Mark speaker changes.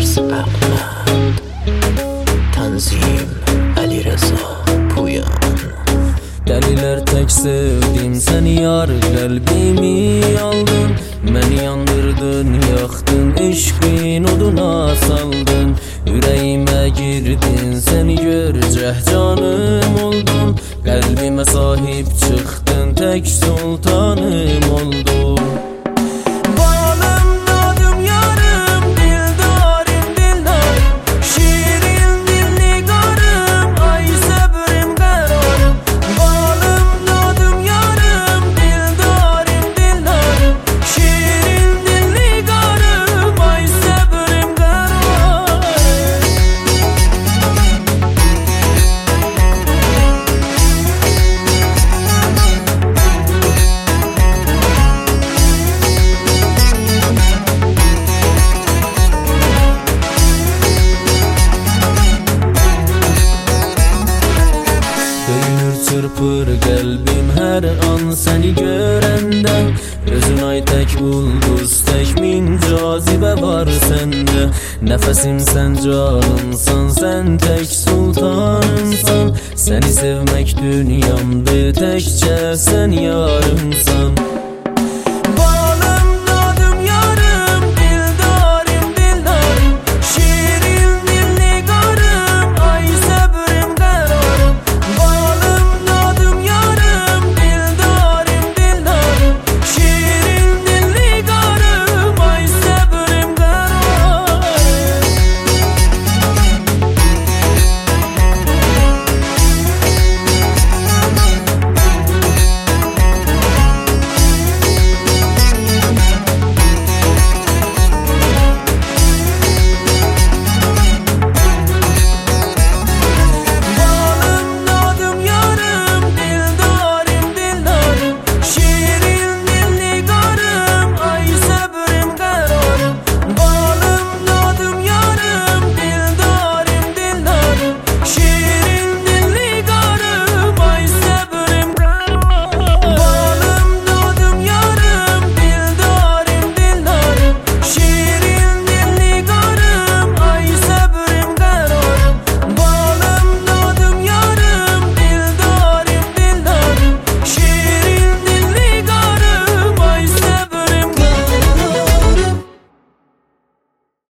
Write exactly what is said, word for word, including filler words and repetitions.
Speaker 1: Ahmed Tanzim Ali Reza Puyan.
Speaker 2: Deliler tek sevdim seni yar, kalbimi aldın, beni yandırdın, yaktın, eşkin oduna saldın, yüreğime girdin, seni görceh canım oldun, kalbime sahip çıktın, tek sultanım oldun. Çırpır kalbim her an seni görende, gözün ay tek ulduz, tek min cazibe var sende. Nefesim sen, canımsan, sen tek sultanımsan, seni sevmek dünyamdı, tekçe sen yarımsan.